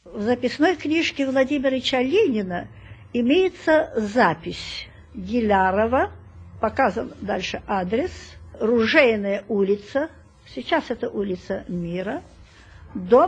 В записной книжке Владимира Ильича Ленина имеется запись Гилярова, показан дальше адрес, Ружейная улица, сейчас это улица Мира, дом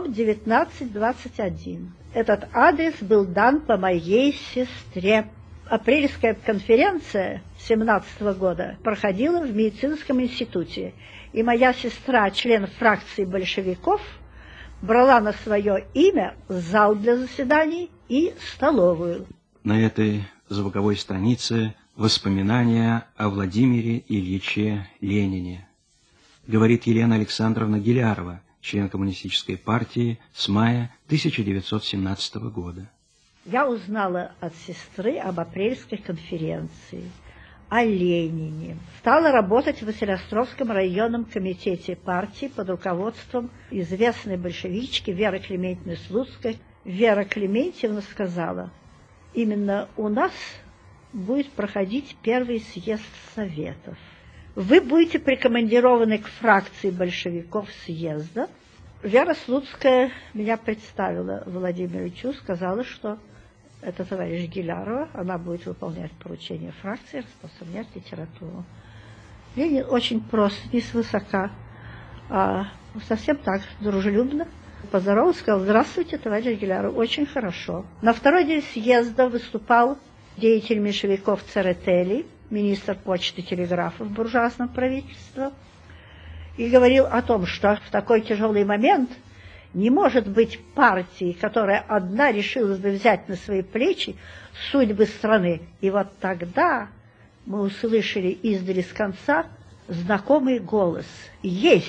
1921. Этот адрес был дан по моей сестре. Апрельская конференция 1917 года проходила в медицинском институте, и моя сестра, член фракции большевиков, брала на свое имя зал для заседаний и столовую. На этой звуковой странице воспоминания о Владимире Ильиче Ленине. Говорит Елена Александровна Гилярова, член Коммунистической партии, с мая 1917 года. Я узнала от сестры об апрельской конференции, о Ленине. Стала работать в Василиостровском районном комитете партии под руководством известной большевички Веры Клементьевны Слуцкой. Вера Клементьевна сказала: именно у нас будет проходить первый съезд Советов. Вы будете прикомандированы к фракции большевиков съезда. Вера Слуцкая меня представила Владимиру Ильичу, сказала, что это товарищ Гилярова, она будет выполнять поручения фракции, распространять литературу. Ленин очень прост, не свысока, а совсем так, дружелюбно поздоровался, сказал: здравствуйте, товарищ Гиляров, очень хорошо. На второй день съезда выступал деятель меньшевиков Церетели, министр почты и телеграфа в буржуазном правительстве, и говорил о том, что в такой тяжелый момент не может быть партии, которая одна решилась бы взять на свои плечи судьбы страны. И вот тогда мы услышали издали с конца знакомый голос: есть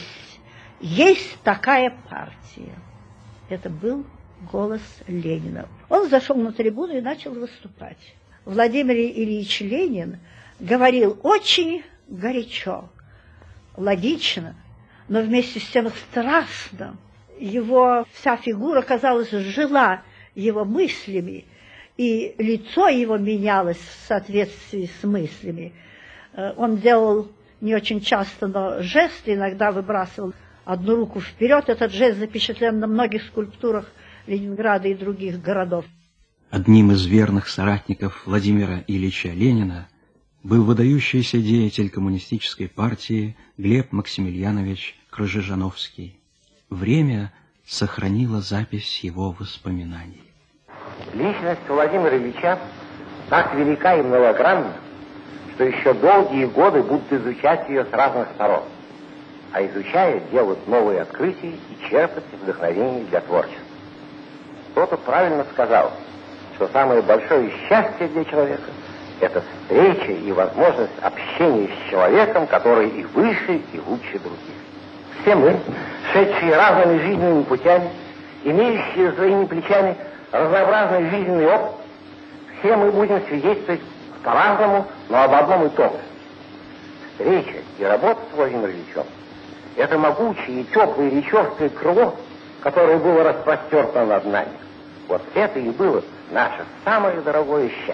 такая партия. Это был голос Ленина. Он зашел на трибуну и начал выступать. Владимир Ильич Ленин говорил очень горячо, логично, но вместе с тем страстно. Его вся фигура, казалось, жила его мыслями, и лицо его менялось в соответствии с мыслями. Он делал не очень часто, но жесты, иногда выбрасывал одну руку вперед. Этот жест запечатлен на многих скульптурах Ленинграда и других городов. Одним из верных соратников Владимира Ильича Ленина был выдающийся деятель коммунистической партии Глеб Максимilianovich Крыжижановский. Время сохранило запись его воспоминаний. Личность Владимира Ильича так велика и многогранна, что еще долгие годы будут изучать ее с разных сторон, а изучая, делать новые открытия и черпать вдохновение для творчества. Кто-то правильно сказал, что самое большое счастье для человека – это встреча и возможность общения с человеком, который и выше, и лучше других. Все мы, шедшие разными жизненными путями, имеющие за своими плечами разнообразный жизненный опыт, все мы будем свидетельствовать по-разному, но об одном и том же. Встреча и работа с Владимиром Ильичем – это могучее и теплое речевское крыло, которое было распростерто над нами. Вот это и было наше самое дорогое счастье.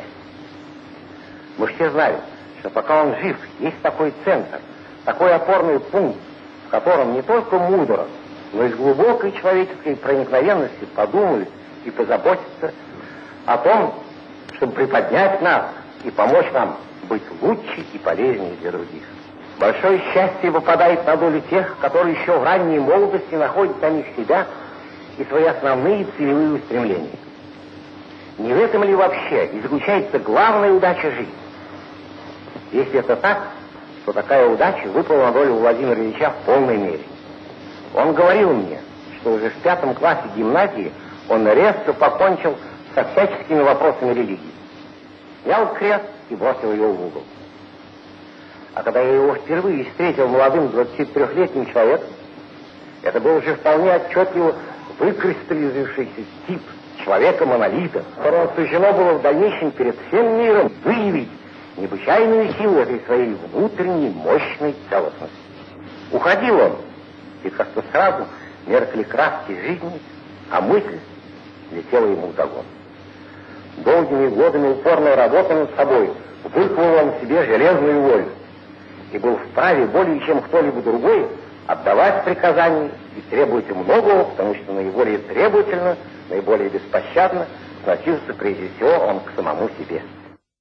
Мы все знали, что пока он жив, есть такой центр, такой опорный пункт, в котором не только мудро, но и с глубокой человеческой проникновенностью подумают и позаботятся о том, чтобы приподнять нас и помочь нам быть лучше и полезнее для других. Большое счастье выпадает на долю тех, которые еще в ранней молодости находят на них себя и свои основные целевые устремления. Не в этом ли вообще и заключается главная удача жизни? Если это так, то такая удача выпала на долю Владимира Ильича в полной мере. Он говорил мне, что уже в 5 классе гимназии он резко покончил со всяческими вопросами религии. Снял крест и бросил его в угол. А когда я его впервые встретил молодым 23-летним человеком, это был уже вполне отчетливо выкристаллизовавшийся тип человека-монолита, которому суждено было в дальнейшем перед всем миром выявить необычайную силу этой своей внутренней мощной целостности. Уходил он, и как-то сразу меркли краски жизни, а мысль летела ему вдогон. Долгими годами упорной работы над собой выковал он в себе железную волю и был вправе более чем кто-либо другой отдавать приказания и требуете многого, потому что наиболее требовательно, наиболее беспощадно относился прежде всего он к самому себе.